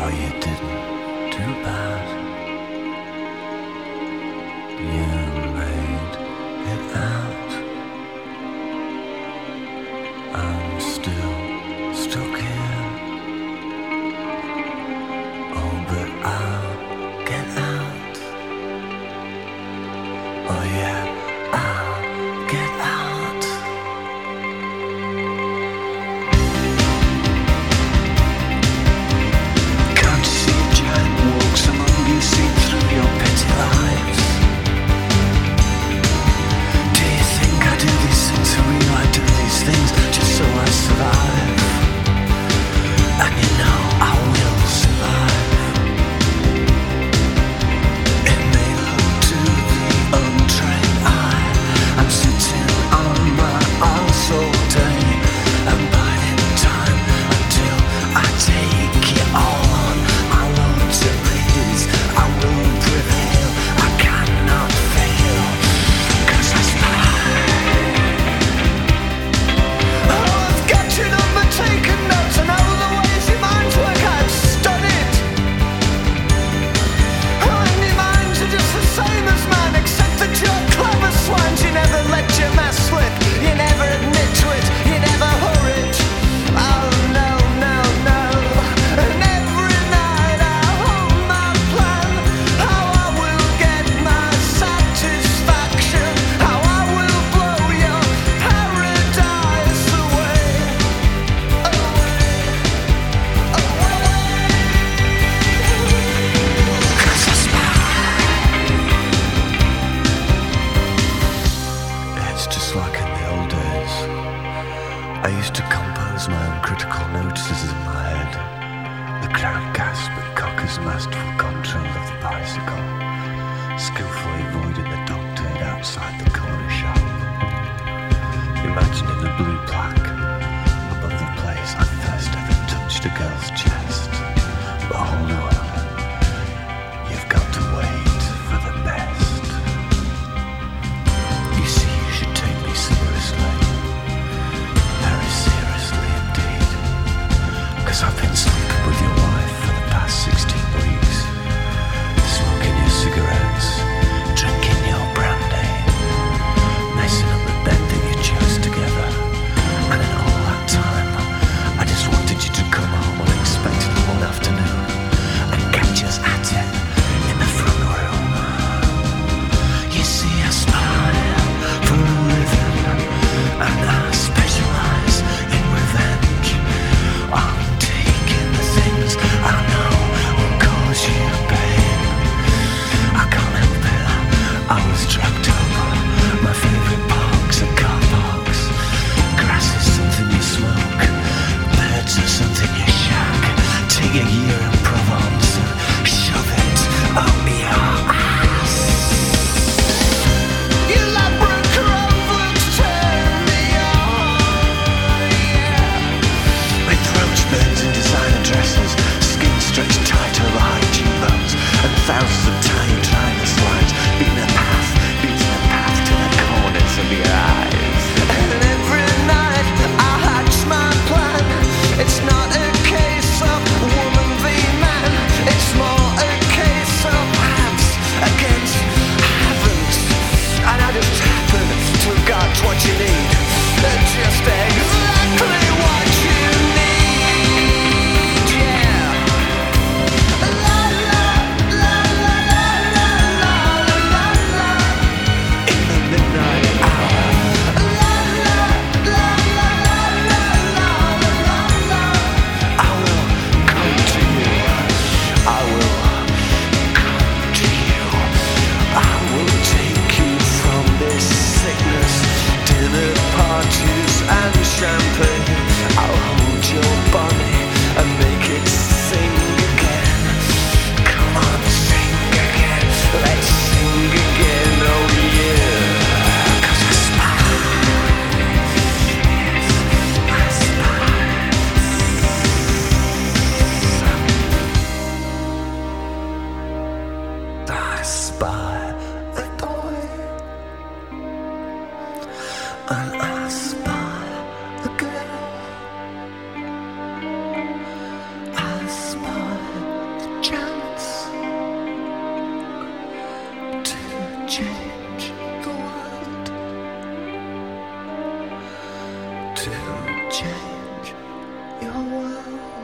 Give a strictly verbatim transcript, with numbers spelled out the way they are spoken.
Oh, you didn't do bad. You made it out. I'm still stuck here. Oh, but I'll get out. Oh yeah, I'll get out. Can't you see a giant walks among you, see through your petty lives? Do you think I do these things for real? I do these things just so I survive. And you know I will survive. It may look to the untrained eye, I'm sitting on my arse all day and biding time until I take it all on. I want to please, I will prevail, I cannot fail, 'cause I spy. Oh, I've got your number, taken notes, I know the ways your minds work, I've studied. Oh, and your minds are just the same as mine, except that you're clever swines. You never let your mess slip, you never admit to it, you never hurried. Oh no, no, no. And every night I hold my plan, how I will get my satisfaction, how I will blow your paradise away, away, away. 'Cause I spy. It's just like in the old days. I used to compose my own critical notices in my head. The crowd gasped but Cocker's masterful control of the bicycle, skillfully avoiding the dog turd outside the corner shop. Imagining the blue plaque above the place I first ever touched a girl's chest. But hold on, you've got to wait for the best. You see, you should take me seriously, very seriously indeed, 'cause I've been sleeping with your wife for the past sixteen weeks, smoking your cigarettes, drinking your brandy, messing up the bed that you chose together. And in all that time, I just wanted you to come home unexpectedly one afternoon and catch us at it in the front room. You see, I spy for a living, and I specialize in revenge. I'm taking the things I know will cause you pain. I can't help it, I was trapped up. My favorite parks are car parks. Grass is something you smoke, birds are something you shag. Take a year in Provence and shove it up your ass. You Labrador Crowfoots turn me on, yeah. With roach birds and designer dresses, skin stretched tight over high cheekbones, and thousands of tiny trainer slides, beating a path, beating a path to the corners of your eyes. And every night I hatch my plan. It's not a case of woman to change your world.